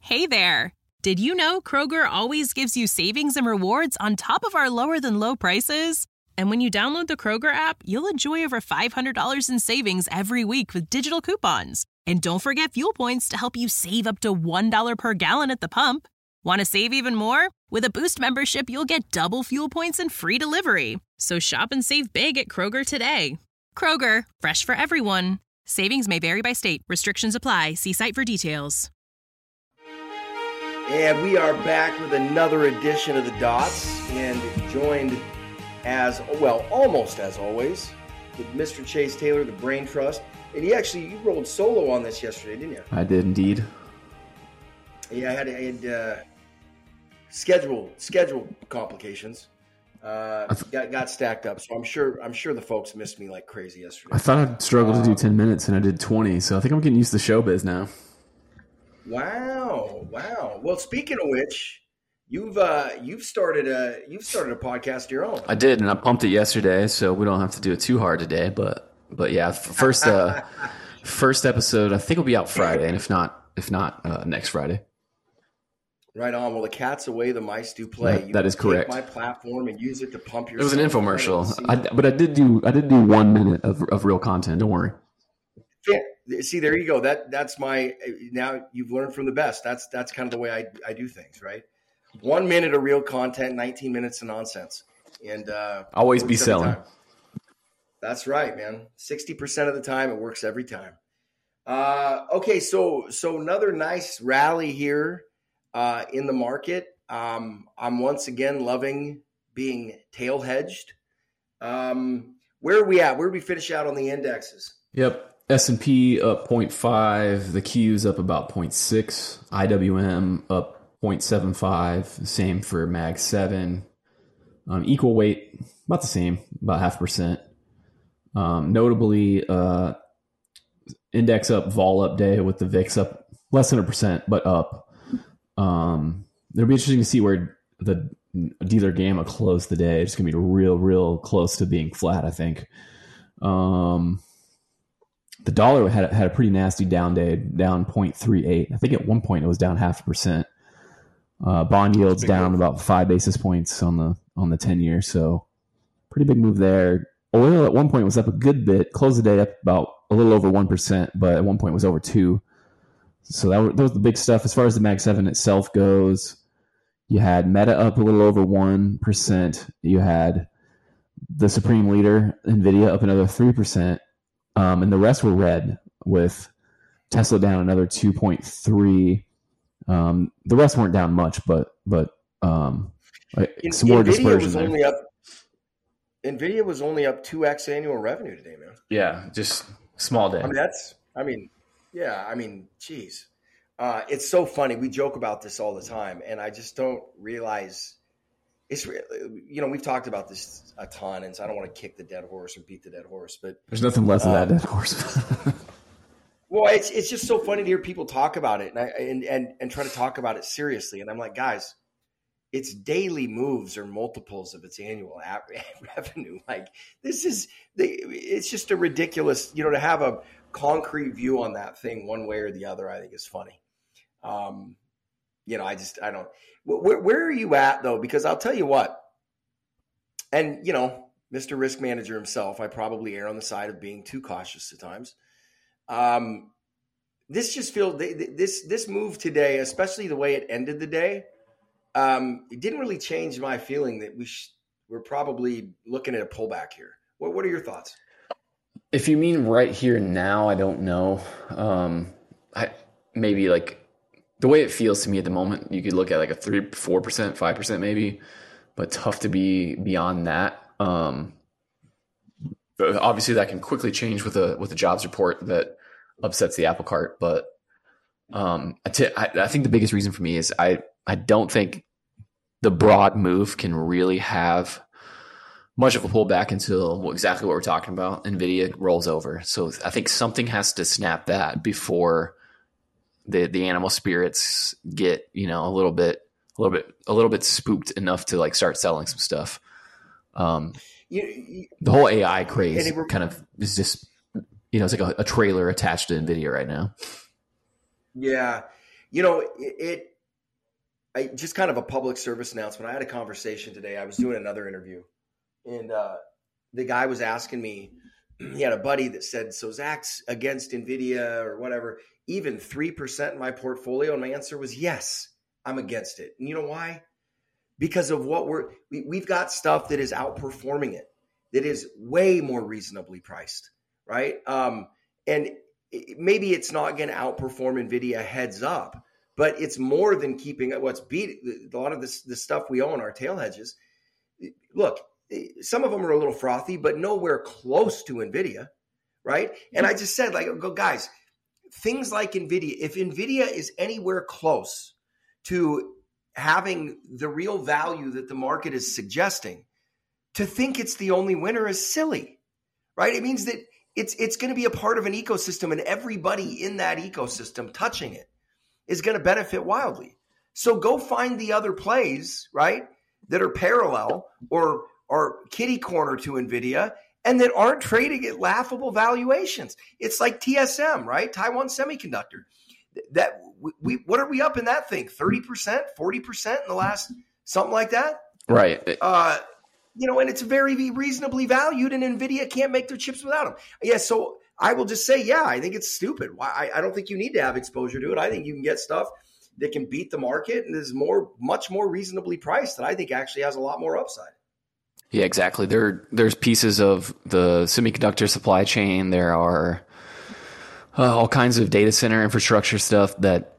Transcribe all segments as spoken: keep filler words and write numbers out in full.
Hey there! Did you know Kroger always gives you savings and rewards on top of our lower-than-low prices? And when you download the Kroger app, you'll enjoy over five hundred dollars in savings every week with digital coupons. And don't forget fuel points to help you save up to one dollar per gallon at the pump. Want to save even more? With a Boost membership, you'll get double fuel points and free delivery. So shop and save big at Kroger today. Kroger, fresh for everyone. Savings may vary by state. Restrictions apply. See site for details. And we are back with another edition of The Dots, and joined as, well, almost as always, with Mister Chase Taylor, the Brain Trust. And he actually, you rolled solo on this yesterday, didn't you? I did indeed. Yeah, I had, I had uh, schedule schedule complications. Uh, th- got got stacked up, so I'm sure I'm sure the folks missed me like crazy yesterday. I thought I'd struggle um, to do ten minutes, and I did twenty. So I think I'm getting used to showbiz now. Wow, wow. Well, speaking of which, you've uh, you've started a you've started a podcast of your own. I did, and I pumped it yesterday, so we don't have to do it too hard today. But but yeah, first uh, first episode I think will be out Friday, and if not if not uh, next Friday. Right on. Well, the cat's away, the mice do play. That, that is correct. Take my platform and use it to pump your. It was an infomercial, I, but I did do I did do one minute of of real content. Don't worry. Yeah. See, there you go. That that's my. Now you've learned from the best. That's that's kind of the way I I do things. Right. One minute of real content, nineteen minutes of nonsense, and uh, always be selling. That's right, man. Sixty percent of the time, it works every time. Uh, okay, so so another nice rally here. Uh, in the market, um, I'm once again loving being tail hedged. Um, where are we at? Where do we finish out on the indexes? Yep. S and P up zero point five. The Q's up about zero point six. I W M up zero point seven five. Same for Mag seven. Um, equal weight, about the same, about half percent. Um, notably, uh, index up, vol up day with the V I X up less than a percent, but up. Um, it'll be interesting to see where the dealer gamma closed the day. It's going to be real, real close to being flat, I think. Um, the dollar had, had a pretty nasty down day, down zero point three eight. I think at one point it was down half a percent. Uh, bond yields down move. About five basis points on the on the ten year. So pretty big move there. Oil at one point was up a good bit, closed the day up about a little over one percent, but at one point was over two. So that was, that was the big stuff. As far as the Mag seven itself goes, you had Meta up a little over one percent. You had the supreme leader, NVIDIA, up another three percent. Um, and the rest were red, with Tesla down another two point three. Um, the rest weren't down much, but but um, In, some more NVIDIA dispersion was there. Only up, NVIDIA was only up two x annual revenue today, man. Yeah, just small day. I mean, that's, I mean, yeah, I mean, geez. Uh, it's so funny. We joke about this all the time, and I just don't realize it's, you know, we've talked about this a ton, and so I don't want to kick the dead horse or beat the dead horse, but there's nothing left of um, that dead horse. Well, it's it's just so funny to hear people talk about it and, I, and and and try to talk about it seriously. And I'm like, guys, its daily moves or multiples of its annual revenue. Like, this is the, it's just a ridiculous, you know, to have a concrete view on that thing one way or the other, I think is funny. Um, you know, I just, I don't, where, where are you at though? Because I'll tell you what, and you know, Mister Risk Manager himself, I probably err on the side of being too cautious at times. Um, this just feels, this, this move today, especially the way it ended the day, um, it didn't really change my feeling that we sh- we're probably looking at a pullback here. What, what are your thoughts? If you mean right here now, I don't know. Um, I maybe like the way it feels to me at the moment, you could look at like a three, four percent, five percent maybe, but tough to be beyond that. Um, but obviously that can quickly change with a with a jobs report that upsets the apple cart. But um, I, t- I, I think the biggest reason for me is I I don't think the broad move can really have much of a pullback until exactly what we're talking about. NVIDIA rolls over. So I think something has to snap that before the the animal spirits get, you know, a little bit, a little bit, a little bit spooked enough to like start selling some stuff. Um, you, you, the whole A I craze were, kind of is just, you know, it's like a, a trailer attached to NVIDIA right now. Yeah. You know, it, it I just kind of a public service announcement. I had a conversation today. I was doing another interview, and uh, the guy was asking me, he had a buddy that said, so Zach's against NVIDIA or whatever, even three percent in my portfolio. And my answer was, yes, I'm against it. And you know why? Because of what we're, we, we've got stuff that is outperforming it, that is way more reasonably priced, right? Um, and it, maybe it's not going to outperform NVIDIA heads up, but it's more than keeping it. What's beat a lot of this, the stuff we own, our tail hedges. Look, some of them are a little frothy, but nowhere close to NVIDIA, right? And I just said, like, go guys, things like NVIDIA, if NVIDIA is anywhere close to having the real value that the market is suggesting, to think it's the only winner is silly, right? It means that it's it's going to be a part of an ecosystem, and everybody in that ecosystem touching it is going to benefit wildly. So go find the other plays, right, that are parallel or are kitty corner to NVIDIA and that aren't trading at laughable valuations. It's like T S M, right? Taiwan Semiconductor. That we, what are we up in that thing? thirty percent, forty percent in the last, something like that? Right. Uh, you know, and it's very reasonably valued, and NVIDIA can't make their chips without them. Yeah, so I will just say, yeah, I think it's stupid. Why? I, I don't think you need to have exposure to it. I think you can get stuff that can beat the market and is more, much more reasonably priced that I think actually has a lot more upside. Yeah, exactly. There, there's pieces of the semiconductor supply chain. There are uh, all kinds of data center infrastructure stuff that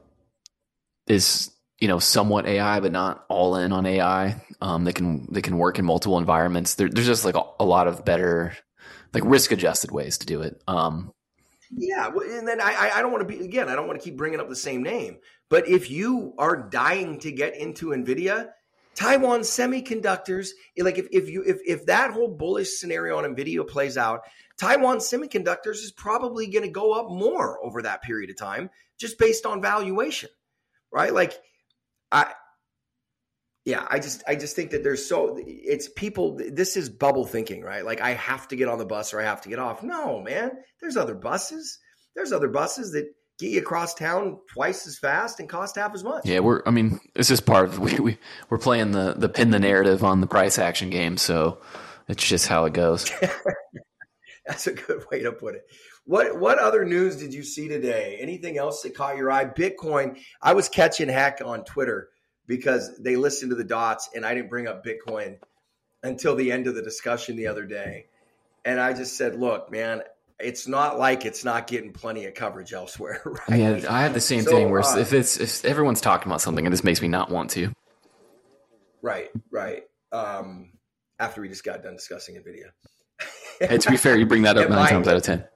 is, you know, somewhat A I, but not all in on A I. Um, they can they can work in multiple environments. There, there's just like a, a lot of better, like risk adjusted ways to do it. Um, yeah, and then I I don't want to be again. I don't want to keep bringing up the same name. But if you are dying to get into NVIDIA, Taiwan Semiconductors, like if if you if if that whole bullish scenario on NVIDIA plays out, Taiwan Semiconductors is probably going to go up more over that period of time, just based on valuation, right? Like, I, yeah, I just I just think that there's so it's people. This is bubble thinking, right? Like I have to get on the bus or I have to get off. No, man, there's other buses. There's other buses that get you across town twice as fast and cost half as much. Yeah, we're. I mean, it's just part of we, we we're playing the the pin the narrative on the price action game, so it's just how it goes. That's a good way to put it. What what other news did you see today? Anything else that caught your eye? Bitcoin. I was catching heck on Twitter because they listened to the dots, and I didn't bring up Bitcoin until the end of the discussion the other day, and I just said, "Look, man." It's not like it's not getting plenty of coverage elsewhere. Right? Yeah, I have the same so, thing where uh, if it's if everyone's talking about something, it just makes me not want to. Right, right. Um, after we just got done discussing NVIDIA. Hey, to be fair, you bring that up nine times out of ten.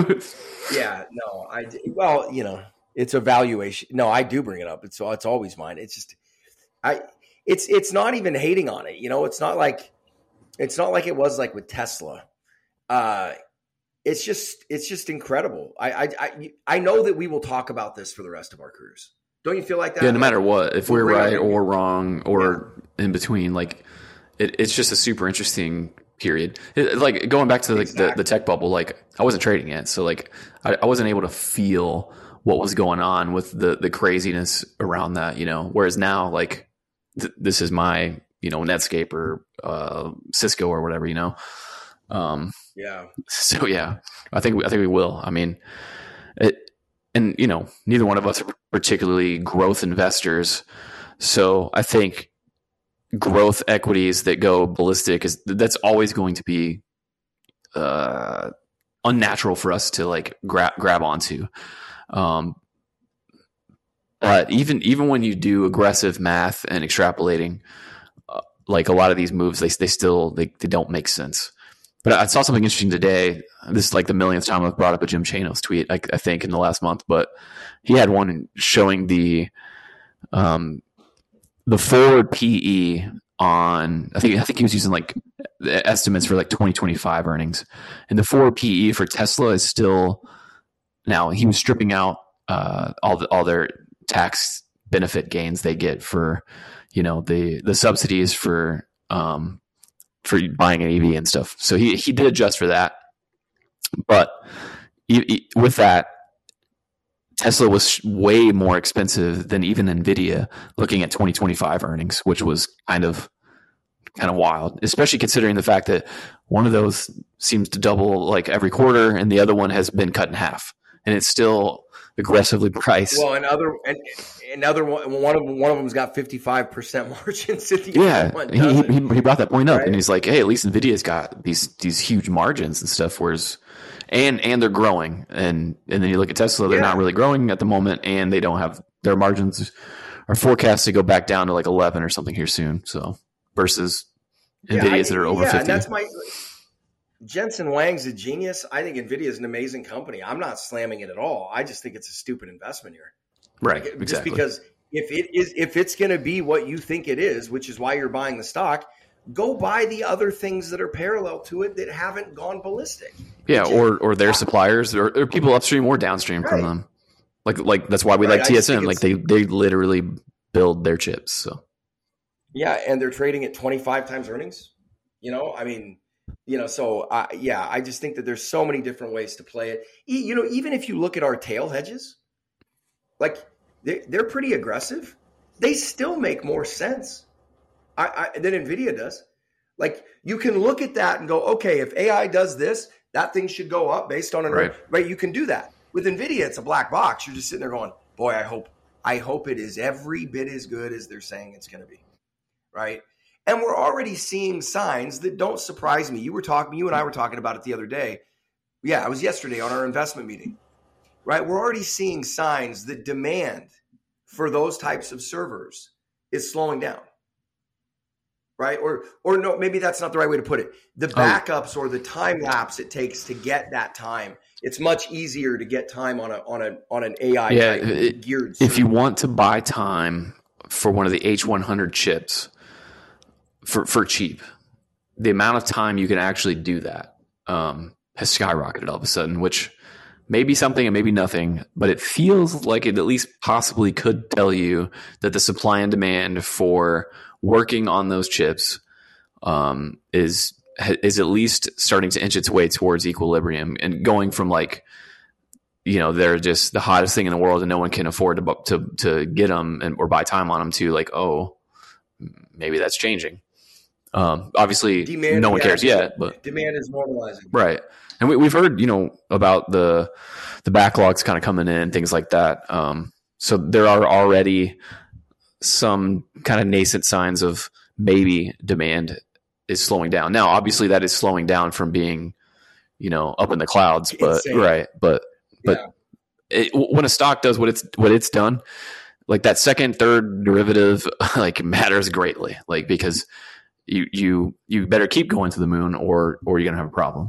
Yeah, no, I well, you know, it's a valuation. No, I do bring it up. It's it's always mine. It's just, I, it's it's not even hating on it. You know, it's not like it's not like it was like with Tesla. Uh, It's just, it's just incredible. I, I, I, I know that we will talk about this for the rest of our careers. Don't you feel like that? Yeah, no matter what, if we're right or wrong or yeah. in between, like it, it's just a super interesting period. It, like going back to like exactly. the, the tech bubble, like I wasn't trading it, so like I, I wasn't able to feel what was going on with the the craziness around that, you know. Whereas now, like th- this is my, you know, Netscape or uh, Cisco or whatever, you know. Um, yeah. So yeah, I think I think we will. I mean, it, and you know, neither one of us are particularly growth investors, so I think growth equities that go ballistic is that's always going to be uh, unnatural for us to like grab grab onto. Um, but even even when you do aggressive math and extrapolating, uh, like a lot of these moves, they they still they, they don't make sense. But I saw something interesting today. This is like the millionth time I've brought up a Jim Chanos tweet, I, I think, in the last month. But he had one showing the um, the forward P E on. I think I think he was using like the estimates for like twenty twenty-five earnings, and the forward P E for Tesla is still now. He was stripping out uh, all the all their tax benefit gains they get for, you know, the the subsidies for. Um, for buying an E V and stuff. So he, he did adjust for that. But he, he, with that, Tesla was way more expensive than even Nvidia, looking at twenty twenty-five earnings, which was kind of kind of wild, especially considering the fact that one of those seems to double like every quarter and the other one has been cut in half, and it's still aggressively priced. Well, another and another one one of one of them's got fifty-five percent margins at the yeah, one he, he he brought that point up, right? And he's like, "Hey, at least Nvidia's got these these huge margins and stuff, whereas and and they're growing." And and then you look at Tesla, they're yeah. not really growing at the moment, and they don't have their margins are forecast to go back down to like eleven or something here soon. So versus yeah, Nvidia's I, that are over yeah, fifty. And that's my Jensen Huang's a genius. I think Nvidia is an amazing company. I'm not slamming it at all. I just think it's a stupid investment here. Right, like, exactly. Just because if it is, if it's going to be what you think it is, which is why you're buying the stock, go buy the other things that are parallel to it that haven't gone ballistic. Yeah, or or their suppliers, or, or people upstream or downstream right. from them. Like like that's why we right. like T S M. Like they they literally build their chips. So yeah, and they're trading at twenty-five times earnings. You know, I mean. You know, so uh, yeah, I just think that there's so many different ways to play it. E- you know, even if you look at our tail hedges, like they're, they're pretty aggressive. They still make more sense I, I, than NVIDIA does. Like you can look at that and go, okay, if A I does this, that thing should go up based on an right. right. You can do that with NVIDIA. It's a black box. You're just sitting there going, boy, I hope, I hope it is every bit as good as they're saying it's going to be. Right. And we're already seeing signs that don't surprise me. You were talking, you and I were talking about it the other day. Yeah, it was yesterday on our investment meeting, right? We're already seeing signs that demand for those types of servers is slowing down, right? Or, or no, maybe that's not the right way to put it. The backups oh. or the time lapse it takes to get that time. It's much easier to get time on a on a on an A I yeah, type it, geared server. If you want to buy time for one of the H one hundred chips. For for cheap, the amount of time you can actually do that um, has skyrocketed all of a sudden, which may be something and maybe nothing, but it feels like it at least possibly could tell you that the supply and demand for working on those chips um, is is at least starting to inch its way towards equilibrium and going from like, you know, they're just the hottest thing in the world and no one can afford to to to get them and or buy time on them to like, oh, maybe that's changing. Um, obviously, demand, no one yeah, cares yet, but demand is normalizing, right? And we, we've heard, you know, about the the backlogs kind of coming in, things like that. Um, so there are already some kind of nascent signs of maybe demand is slowing down. Now, obviously, that is slowing down from being, you know, up in the clouds, but Insane. right, but but yeah. it, when a stock does what it's what it's done, like that second, third derivative, like matters greatly, like because. You you you better keep going to the moon, or or you're gonna have a problem.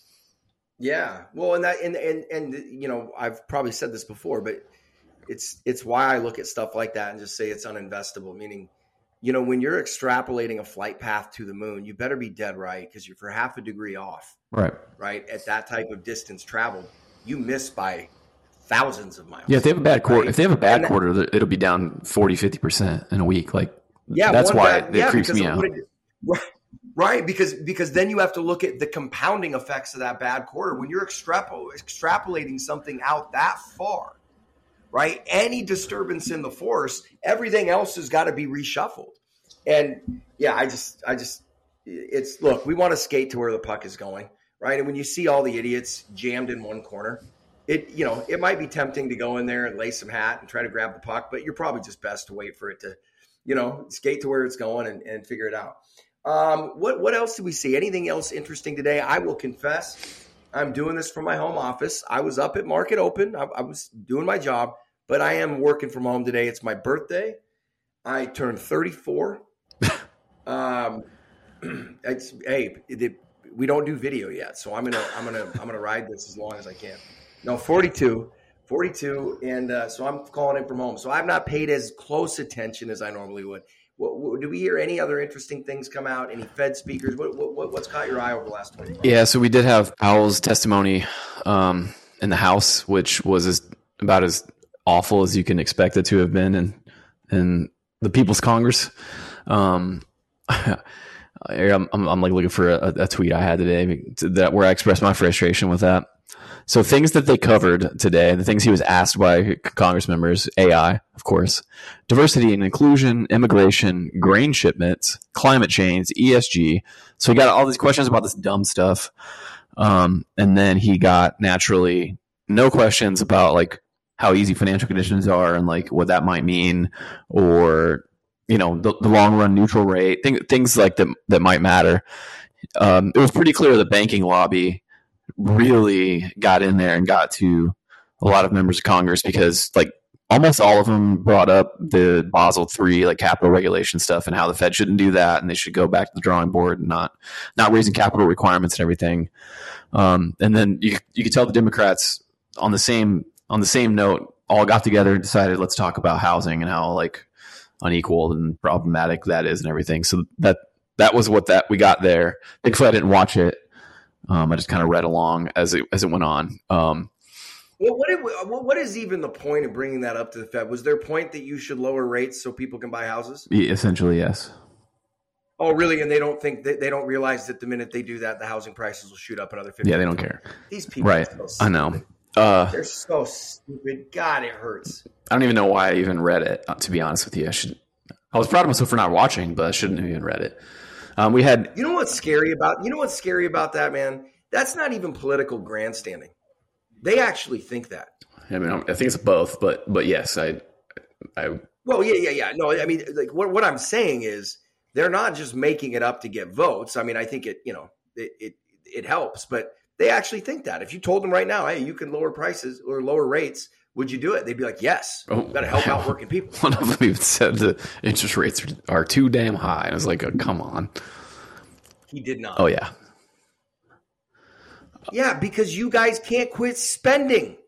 Yeah, well, and that and and and you know, I've probably said this before, but it's it's why I look at stuff like that and just say it's uninvestable. Meaning, you know, when you're extrapolating a flight path to the moon, you better be dead right because you're for half a degree off. Right. Right at that type of distance traveled, you miss by thousands of miles. Yeah, if they have a bad quarter, right? if they have a bad that, quarter, it'll be down forty, fifty percent in a week. Like, yeah, that's why bad, it yeah, creeps me out. It, Right, right, because because then you have to look at the compounding effects of that bad quarter. When you're extrapol- extrapolating something out that far, right? Any disturbance in the force, everything else has got to be reshuffled. And yeah, I just, I just, it's look, we want to skate to where the puck is going, right? And when you see all the idiots jammed in one corner, it you know it might be tempting to go in there and lay some hat and try to grab the puck, but you're probably just best to wait for it to, you know, skate to where it's going and, and figure it out. Um, what, what else did we see? Anything else interesting today? I will confess, I'm doing this from my home office. I was up at market open. I, I was doing my job, but I am working from home today. It's my birthday. I turned thirty-four. um, it's, hey, it, we don't do video yet. So I'm going to, I'm going to, I'm going to ride this as long as I can. No, forty-two, forty-two. And, uh, so I'm calling in from home. So I've not paid as close attention as I normally would. What, what, do we hear any other interesting things come out? Any Fed speakers? What, what, what's caught your eye over the last twenty months? Yeah, so we did have Powell's testimony um, in the House, which was as, about as awful as you can expect it to have been in, in the People's Congress. Um, I'm, I'm, I'm like looking for a, a tweet I had today that where I expressed my frustration with that. So things that they covered today, the things he was asked by Congress members, A I, of course, diversity and inclusion, immigration, grain shipments, climate change, E S G. So he got all these questions about this dumb stuff. Um, and then he got naturally no questions about like how easy financial conditions are and like what that might mean, or, you know, the, the long run neutral rate, thing, things like that that might matter. Um, it was pretty clear the banking lobby really got in there and got to a lot of members of Congress, because like almost all of them brought up the Basel three, like capital regulation stuff, and how the Fed shouldn't do that, and they should go back to the drawing board and not not raising capital requirements and everything. Um, and then you you could tell the Democrats on the same on the same note all got together and decided, let's talk about housing and how like unequal and problematic that is and everything. So that that was what that we got there. Thankfully, I didn't watch it. Um, I just kind of read along as it as it went on. Um, well, what, it, what is even the point of bringing that up to the Fed? Was their point that you should lower rates so people can buy houses? Essentially, yes. Oh, really? And they don't think that they don't realize that the minute they do that, the housing prices will shoot up another fifty. Yeah, they don't care. These people, right? Are so I know. Uh, They're so stupid. God, it hurts. I don't even know why I even read it. To be honest with you, I should. I was proud of myself for not watching, but I shouldn't have even read it. Um, we had. You know what's scary about? You know what's scary about that, man? That's not even political grandstanding. They actually think that. I mean, I think it's both, but but yes, I. I well, yeah, yeah, yeah. No, I mean, like what what I'm saying is they're not just making it up to get votes. I mean, I think it, you know, it it, it helps, but they actually think that. If you told them right now, hey, you can lower prices or lower rates, would you do it? They'd be like, yes. Oh, got to help wow. out working people. One of them even said the interest rates are, are too damn high. And I was like, oh, come on. He did not. Oh, yeah. Yeah, because you guys can't quit spending.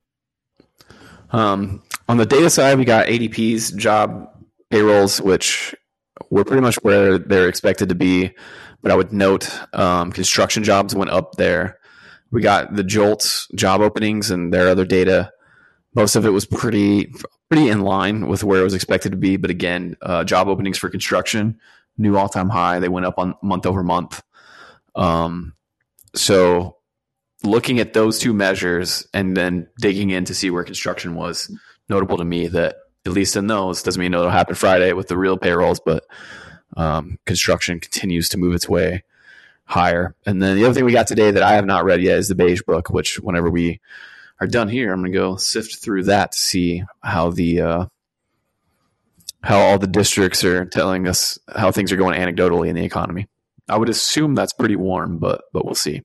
Um, on the data side, we got A D P's job payrolls, which were pretty much where they're expected to be. But I would note um, construction jobs went up there. We got the JOLTS job openings and their other data. Most of it was pretty pretty in line with where it was expected to be. But again, uh, job openings for construction, new all-time high. They went up on month over month. Um, so looking at those two measures and then digging in to see where construction was, notable to me that at least in those, doesn't mean it'll happen Friday with the real payrolls, but um, construction continues to move its way higher. And then the other thing we got today that I have not read yet is the Beige Book, which whenever we are done here, I'm going to go sift through that to see how the uh, how all the districts are telling us how things are going anecdotally in the economy. I would assume that's pretty warm, but but we'll see.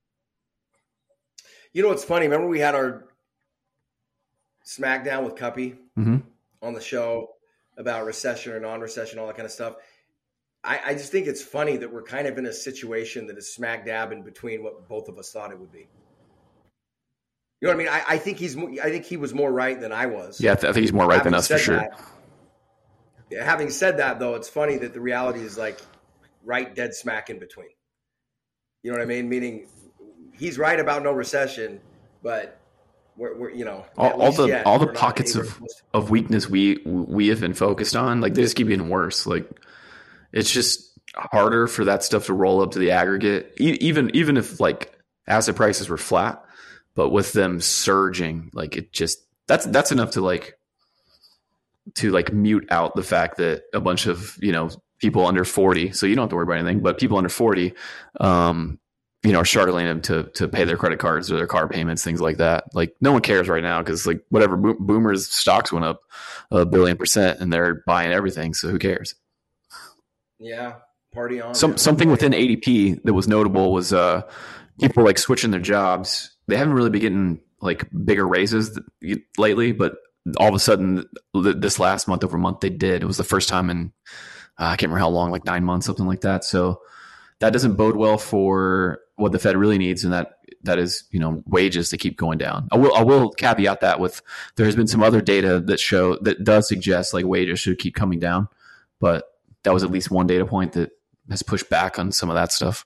You know what's funny? Remember we had our Smackdown with Cuppy mm-hmm. on the show about recession or non-recession, all that kind of stuff. I, I just think it's funny that we're kind of in a situation that is smack dab in between what both of us thought it would be. You know what I mean? I, I think he's. I think he was more right than I was. Yeah, I think he's more right having than us for sure. That, yeah, having said that, though, it's funny that the reality is like right dead smack in between. You know what I mean? Meaning he's right about no recession, but we're, we're you know all, all the yet, all the pockets of, of weakness we we have been focused on, like they just keep getting worse. Like it's just harder for that stuff to roll up to the aggregate, e- even even if like asset prices were flat. But with them surging, like it just that's that's enough to like to like mute out the fact that a bunch of, you know, people under forty, so you don't have to worry about anything, but people under forty, um, you know, are struggling them to to pay their credit cards or their car payments, things like that. Like no one cares right now because like whatever bo- boomers stocks went up a billion percent and they're buying everything, so who cares? Yeah, party on. Some something within A D P that was notable was uh, people like switching their jobs. They haven't really been getting like bigger raises lately, but all of a sudden this last month over month they did. It was the first time in uh, I can't remember how long, like nine months, something like that. So that doesn't bode well for what the Fed really needs, and that that is, you know, wages to keep going down. I will I will caveat that with there has been some other data that show that does suggest like wages should keep coming down, but that was at least one data point that has pushed back on some of that stuff.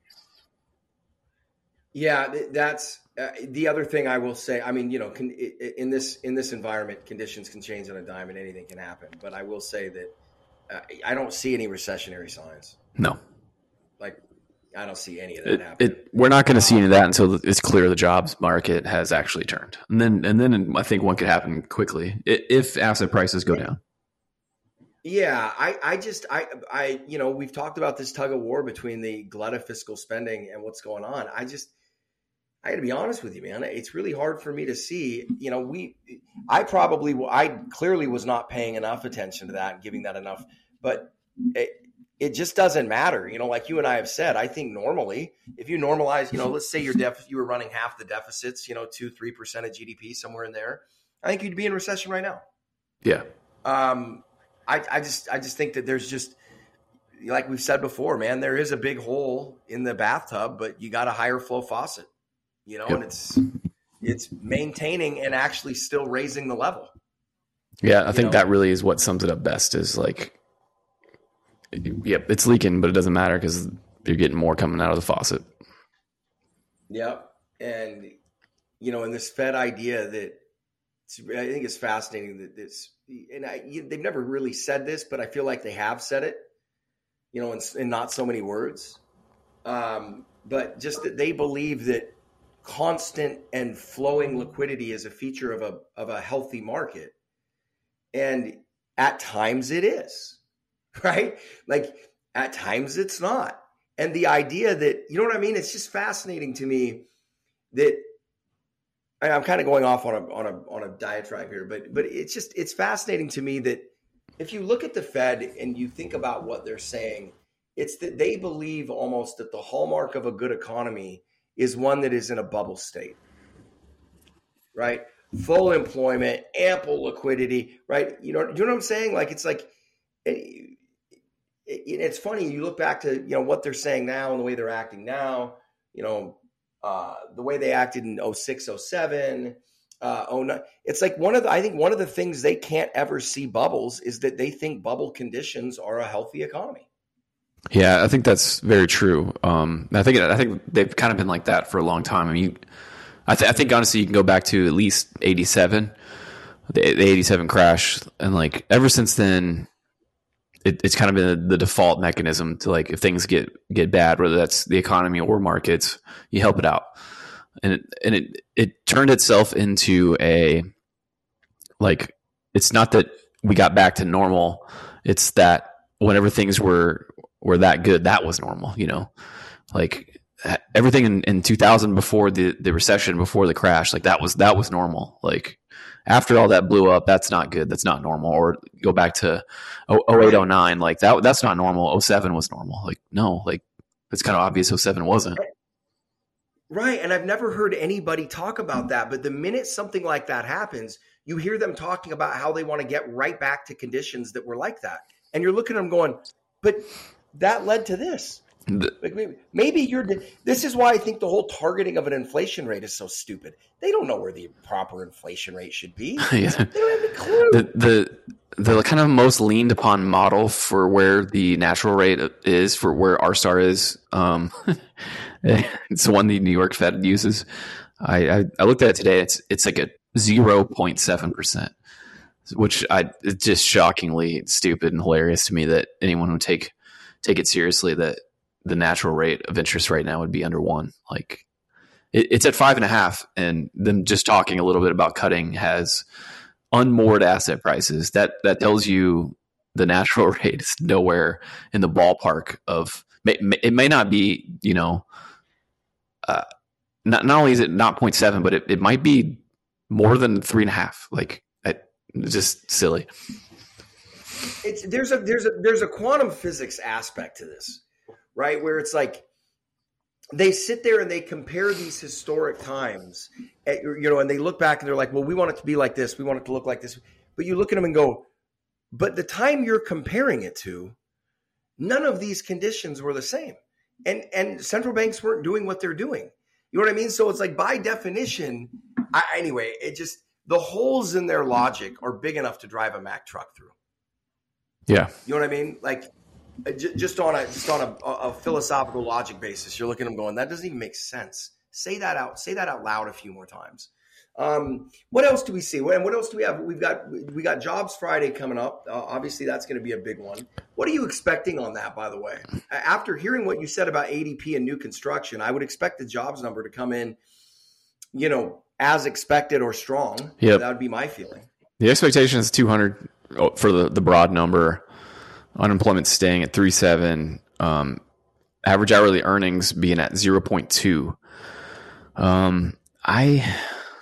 Yeah, that's uh, the other thing I will say. I mean, you know, can, in this in this environment, conditions can change on a dime and anything can happen. But I will say that uh, I don't see any recessionary signs. No. Like, I don't see any of that it, happening. It, we're not going to see any of that until it's clear the jobs market has actually turned. And then, and then I think one could happen quickly if asset prices go down. Yeah, I, I just, I, I, you know, we've talked about this tug of war between the glut of fiscal spending and what's going on. I just, I got to be honest with you, man. It's really hard for me to see, you know, we, I probably, I clearly was not paying enough attention to that and giving that enough, but it, it just doesn't matter. You know, like you and I have said, I think normally if you normalize, you know, let's say your def, you were running half the deficits, you know, two, three percent of G D P, somewhere in there, I think you'd be in recession right now. Yeah. Um, I, I just, I just think that there's just, like we've said before, man, there is a big hole in the bathtub, but you got a higher flow faucet, you know, yep. and it's, it's maintaining and actually still raising the level. Yeah. I think know? that really is what sums it up best is like, yep, it's leaking, but it doesn't matter because you're getting more coming out of the faucet. Yep. And, you know, and this Fed idea that it's, I think it's fascinating that this, and I, you, they've never really said this, but I feel like they have said it, you know, in, in not so many words. Um, but just that they believe that constant and flowing liquidity is a feature of a, of a healthy market. And at times it is. Right? Like at times it's not. And the idea that, you know what I mean? It's just fascinating to me that I'm kind of going off on a, on a, on a diatribe here, but, but it's just, it's fascinating to me that if you look at the Fed and you think about what they're saying, it's that they believe almost that the hallmark of a good economy is one that is in a bubble state, right? Full employment, ample liquidity, right? You know, you know what I'm saying? Like, it's like, it, it's funny. You look back to, you know, what they're saying now and the way they're acting now, you know, uh, the way they acted in oh six, oh seven, uh, oh nine. It's like one of the, I think one of the things they can't ever see bubbles is that they think bubble conditions are a healthy economy. Yeah, I think that's very true. Um, I think, I think they've kind of been like that for a long time. I mean, I, th- I think honestly, you can go back to at least eighty-seven, the, the eighty-seven crash. And like, ever since then, It, it's kind of been the default mechanism to like, if things get, get bad, whether that's the economy or markets, you help it out. And it, and it, it turned itself into a, like, it's not that we got back to normal. It's that whenever things were, were that good, that was normal, you know, like everything in, in two thousand before the, the recession, before the crash, like that was, that was normal. Like, after all that blew up, that's not good. That's not normal. Or go back to oh eight, oh nine, like that. That's not normal. oh seven was normal. Like, no, like it's kind of obvious oh seven wasn't. Right. And I've never heard anybody talk about that. But the minute something like that happens, you hear them talking about how they want to get right back to conditions that were like that. And you're looking at them going, but that led to this. Like maybe, maybe you're. This is why I think the whole targeting of an inflation rate is so stupid. They don't know where the proper inflation rate should be. Yeah. They don't have a clue. The, the the kind of most leaned upon model for where the natural rate is, for where R star is, um, it's the one the New York Fed uses. I, I I looked at it today. It's it's like a zero point seven percent, which I it's just shockingly stupid and hilarious to me that anyone would take take it seriously. That the natural rate of interest right now would be under one. Like it, it's at five and a half, and them just talking a little bit about cutting has unmoored asset prices. That that tells you the natural rate is nowhere in the ballpark of. It may not be, you know, uh, not not only is it not zero point seven, but it, it might be more than three and a half. Like it's just silly. It's there's a there's a there's a quantum physics aspect to this. Right, where it's like they sit there and they compare these historic times, at, you know, and they look back and they're like, well, we want it to be like this. We want it to look like this. But you look at them and go, but the time you're comparing it to, none of these conditions were the same. And and central banks weren't doing what they're doing. You know what I mean? So it's like by definition, I, anyway, it just, the holes in their logic are big enough to drive a Mack truck through. Yeah. You know what I mean? Like, Just on a just on a, a philosophical logic basis, you're looking at them going, that doesn't even make sense. Say that out. Say that out loud a few more times. Um, what else do we see? And what else do we have? We've got we got Jobs Friday coming up. Uh, obviously, that's going to be a big one. What are you expecting on that, by the way? After hearing what you said about A D P and new construction, I would expect the jobs number to come in, you know, as expected or strong. Yeah, that would be my feeling. The expectation is two hundred for the, the broad number. Unemployment staying at three point seven. Um, average hourly earnings being at zero point two. Um, I...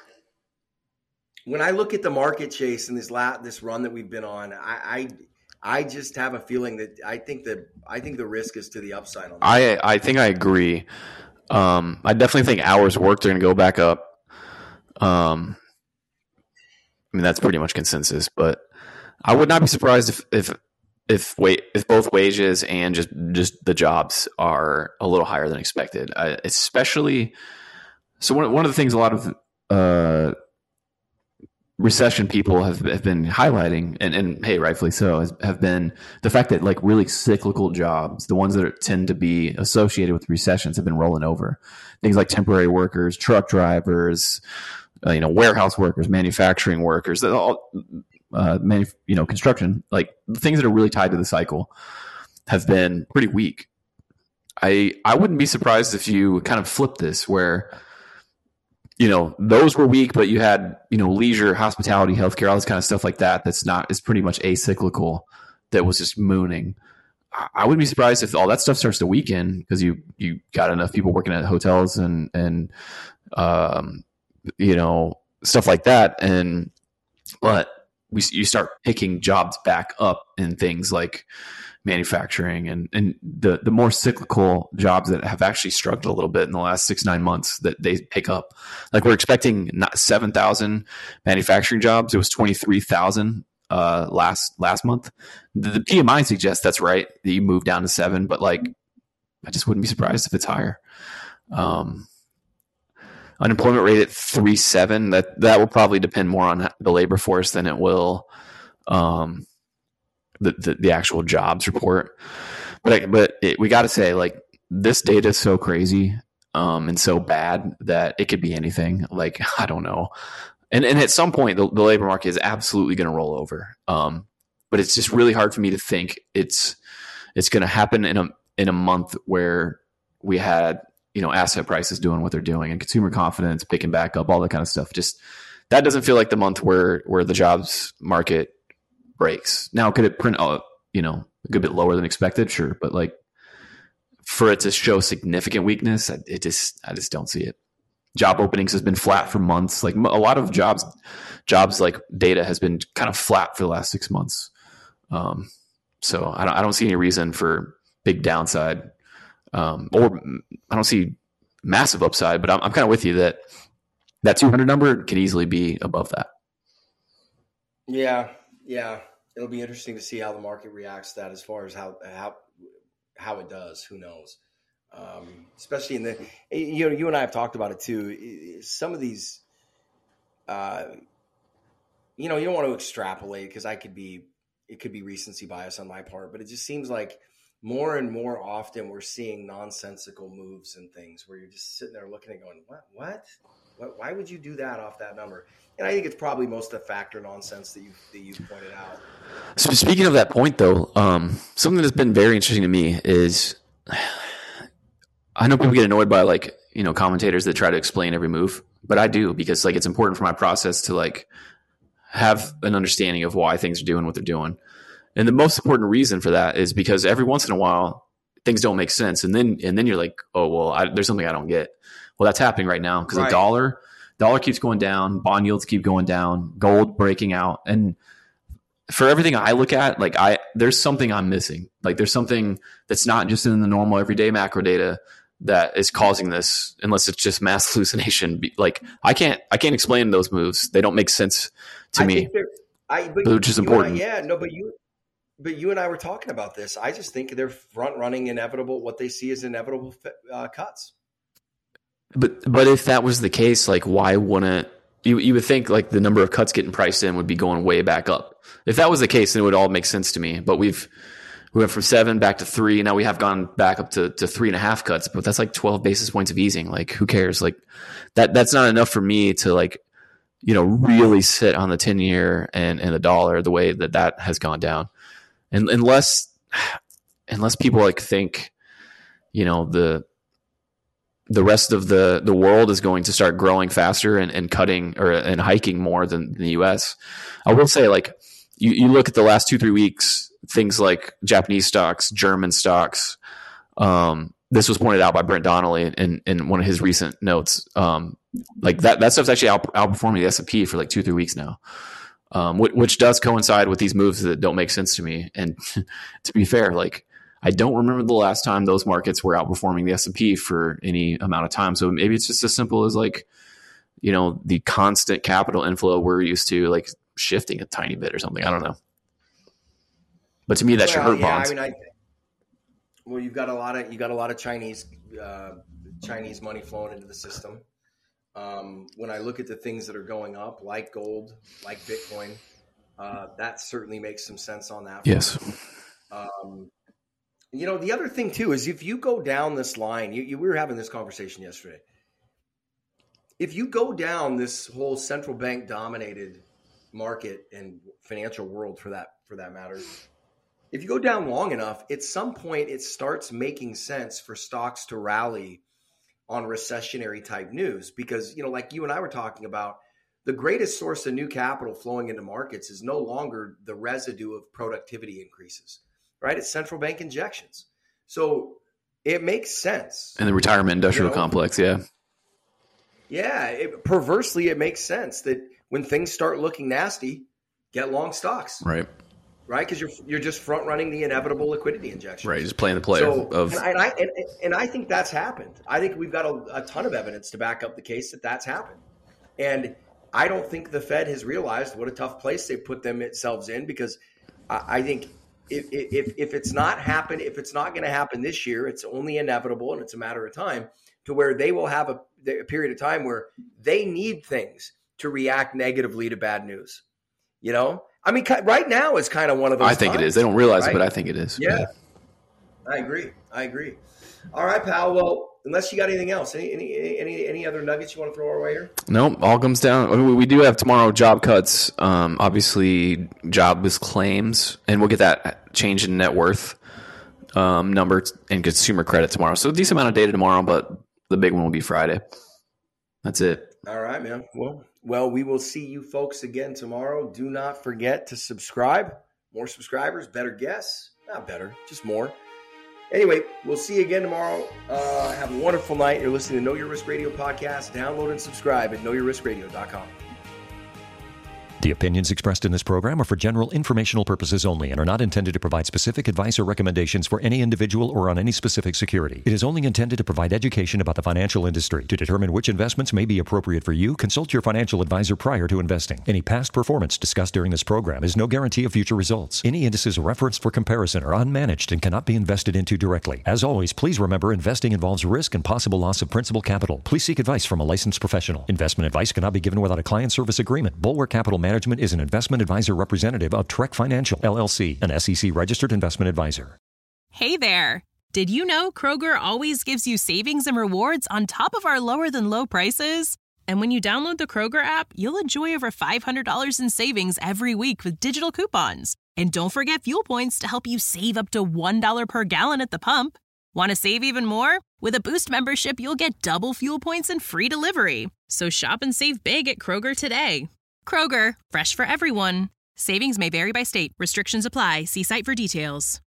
When I look at the market, Chase, and this la- this run that we've been on, I, I I just have a feeling that I think that I think the risk is to the upside on that. I I think I agree. Um, I definitely think hours worked are going to go back up. Um, I mean that's pretty much consensus, but I would not be surprised if if if wait if both wages and just just the jobs are a little higher than expected. I, especially, so one one of the things a lot of uh. recession people have, have been highlighting, and, and hey, rightfully so, has, have been the fact that like really cyclical jobs, the ones that are, tend to be associated with recessions, have been rolling over. Things like temporary workers, truck drivers, uh, you know, warehouse workers, manufacturing workers, all, uh, manu- you know, construction, like the things that are really tied to the cycle have been pretty weak. I I wouldn't be surprised if you kind of flip this where, you know, those were weak, but you had, you know, leisure, hospitality, healthcare, all this kind of stuff like that. That's not, is pretty much acyclical. That was just mooning. I wouldn't be surprised if all that stuff starts to weaken because you, you got enough people working at hotels and, and, um, you know, stuff like that. And, but we, you start picking jobs back up in things like manufacturing and, and the, the more cyclical jobs that have actually struggled a little bit in the last six, nine months that they pick up. Like we're expecting not seven thousand manufacturing jobs. It was twenty-three thousand uh, last, last month. The, the P M I suggests that's right, that you move down to seven, but like, I just wouldn't be surprised if it's higher. Um, unemployment rate at three point seven, that, that will probably depend more on the labor force than it will, um, The, the the actual jobs report. But I, but it, we got to say, like, this data is so crazy um, and so bad that it could be anything. Like, I don't know. And and at some point, the, the labor market is absolutely going to roll over. Um, but it's just really hard for me to think it's it's going to happen in a in a month where we had, you know, asset prices doing what they're doing and consumer confidence picking back up, all that kind of stuff. Just that doesn't feel like the month where where the jobs market breaks. Now, could it print out, you know, a good bit lower than expected? Sure. But like for it to show significant weakness, it just, I just don't see it. Job openings has been flat for months. Like a lot of jobs, jobs like data has been kind of flat for the last six months. Um, so I don't, I don't see any reason for big downside um, or I don't see massive upside, but I'm, I'm kind of with you that that two hundred number can easily be above that. Yeah. Yeah. It'll be interesting to see how the market reacts to that as far as how how how it does. Who knows? Um, especially in the, you know, you and I have talked about it too. Some of these, uh, you know, you don't want to extrapolate because I could be, it could be recency bias on my part, but it just seems like more and more often we're seeing nonsensical moves and things where you're just sitting there looking and going, what, what, what why would you do that off that number? And I think it's probably most of the factor nonsense that you that you pointed out. So speaking of that point, though, um, something that's been very interesting to me is I know people get annoyed by like, you know, commentators that try to explain every move, but I do because like it's important for my process to like have an understanding of why things are doing what they're doing. And the most important reason for that is because every once in a while things don't make sense, and then and then you're like, oh well, I, there's something I don't get. Well, that's happening right now because right. the dollar. Dollar keeps going down, bond yields keep going down, gold breaking out. And for everything I look at, like I, there's something I'm missing. Like there's something that's not just in the normal everyday macro data that is causing this, unless it's just mass hallucination. Like I can't, I can't explain those moves. They don't make sense to I me, think I, but which is important. I, yeah, no, but you, but you and I were talking about this. I just think they're front running inevitable, what they see as inevitable uh, cuts. But but if that was the case, like why wouldn't you? You would think like the number of cuts getting priced in would be going way back up. If that was the case, then it would all make sense to me. But we've we went from seven back to three. Now we have gone back up to, to three and a half cuts. But that's like twelve basis points of easing. Like who cares? Like that that's not enough for me to like you know, really sit on the ten year and, and the dollar the way that that has gone down. And unless, unless people like think, you know, the, the rest of the, the world is going to start growing faster and, and cutting or and hiking more than the U S. I will say, like, you, you look at the last two, three weeks, things like Japanese stocks, German stocks. Um, this was pointed out by Brent Donnelly in, in one of his recent notes. Um, like that, that stuff's actually out, outperforming the S and P for like two, three weeks now. Um, which, which does coincide with these moves that don't make sense to me. And to be fair, like, I don't remember the last time those markets were outperforming the S and P for any amount of time. So maybe it's just as simple as, like, you know, the constant capital inflow we're used to, like, shifting a tiny bit or something. I don't know. But to me, that should well, hurt yeah, bonds. I mean, I, well, you've got a lot of you got a lot of Chinese uh, Chinese money flowing into the system. Um, when I look at the things that are going up, like gold, like Bitcoin, uh, that certainly makes some sense on that front. Yes. Um, You know, the other thing, too, is if you go down this line, you, you, we were having this conversation yesterday. If you go down this whole central bank dominated market and financial world for that, for that matter, if you go down long enough, at some point it starts making sense for stocks to rally on recessionary type news. Because, you know, like you and I were talking about, the greatest source of new capital flowing into markets is no longer the residue of productivity increases. Right? It's central bank injections. So it makes sense. And the retirement industrial you know? complex, yeah. Yeah. It, perversely, it makes sense that when things start looking nasty, get long stocks. Right. Right? Because you're you're just front running the inevitable liquidity injection. Right. Just playing the player so, of. And, and, I, and, and I think that's happened. I think we've got a, a ton of evidence to back up the case that that's happened. And I don't think the Fed has realized what a tough place they put themselves in, because I, I think. If, if if it's not happen, if it's not going to happen this year, it's only inevitable, and it's a matter of time to where they will have a, a period of time where they need things to react negatively to bad news. You know, I mean, right now is kind of one of those. I think times, it is. They don't realize right? it, but I think it is. Yeah, yeah, I agree. I agree. All right, pal. Well, unless you got anything else, any any any any other nuggets you want to throw our way here? No, all comes down. I mean, we do have tomorrow job cuts. Um, obviously, jobless claims, and we'll get that change in net worth um, number and consumer credit tomorrow. So a decent amount of data tomorrow, but the big one will be Friday. That's it. All right, man. Well, well, we will see you folks again tomorrow. Do not forget to subscribe. More subscribers, better guests. Not better, just more. Anyway, we'll see you again tomorrow. Uh, have a wonderful night. You're listening to Know Your Risk Radio podcast. Download and subscribe at know your risk radio dot com. The opinions expressed in this program are for general informational purposes only and are not intended to provide specific advice or recommendations for any individual or on any specific security. It is only intended to provide education about the financial industry. To determine which investments may be appropriate for you, consult your financial advisor prior to investing. Any past performance discussed during this program is no guarantee of future results. Any indices referenced for comparison are unmanaged and cannot be invested into directly. As always, please remember investing involves risk and possible loss of principal capital. Please seek advice from a licensed professional. Investment advice cannot be given without a client service agreement. Bulwark Capital Management is an investment advisor representative of Trek Financial, L L C, an S E C-registered investment advisor. Hey there. Did you know Kroger always gives you savings and rewards on top of our lower-than-low prices? And when you download the Kroger app, you'll enjoy over five hundred dollars in savings every week with digital coupons. And don't forget fuel points to help you save up to one dollar per gallon at the pump. Want to save even more? With a Boost membership, you'll get double fuel points and free delivery. So shop and save big at Kroger today. Kroger, fresh for everyone. Savings may vary by state. Restrictions apply. See site for details.